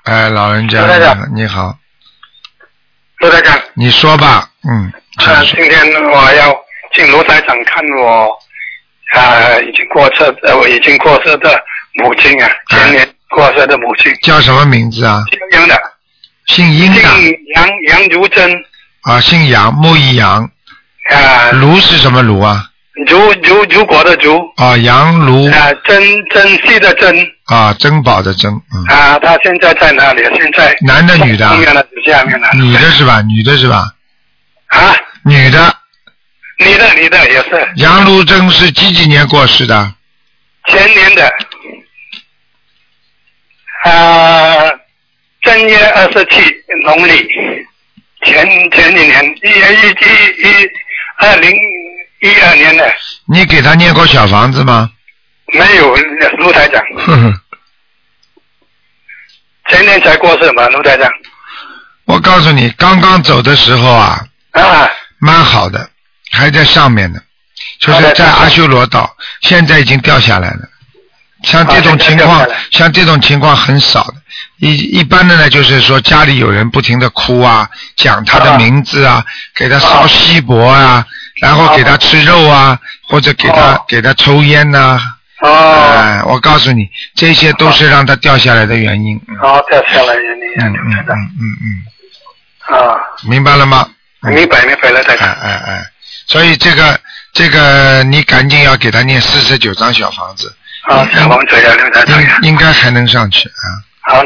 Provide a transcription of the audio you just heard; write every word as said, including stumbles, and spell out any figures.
哎，老人家，你好。 卢台长。 你说吧，嗯。 啊，今天我要请卢台长看我啊已经过世呃我已经过世的母亲啊，前年过世的母亲。 叫什么名字啊？ 姓杨的。 姓殷的。 姓杨杨如珍。 啊，姓杨，木易杨。 啊。 卢是什么卢啊？ 如如如果的如。 啊，杨卢。 啊，珍珍惜的珍。 啊，珍宝的珍。嗯。 啊，他现在在哪里？现在。 男的女的？ 上面的下面的。 女的是吧？女的是吧？ 啊。 女的。 女的，女的也是。 杨卢珍是几几年过世的？ 前年的。啊，正月二十七农历。前前几年一一一一二零一二年的。 你给他念过小房子吗？ 没有，卢台长。 呵呵。 前年才过世嘛，卢台长。 我告诉你，刚刚走的时候啊。 啊。 蛮好的，还在上面呢，就是在阿修罗道，现在已经掉下来了。像这种情况，像这种情况很少的。一一般的呢，就是说家里有人不停的哭啊，讲他的名字啊，给他烧锡箔啊，然后给他吃肉啊，或者给他给他抽烟呐。哦。哎，我告诉你，这些都是让他掉下来的原因。 哦，掉下来原因。 嗯嗯嗯嗯嗯。啊。 明白了吗？ 明白明白了，台长。 哎哎哎，所以这个这个你赶紧要给他念四十九张小房子。 啊，小房子要六张。 应应该还能上去啊。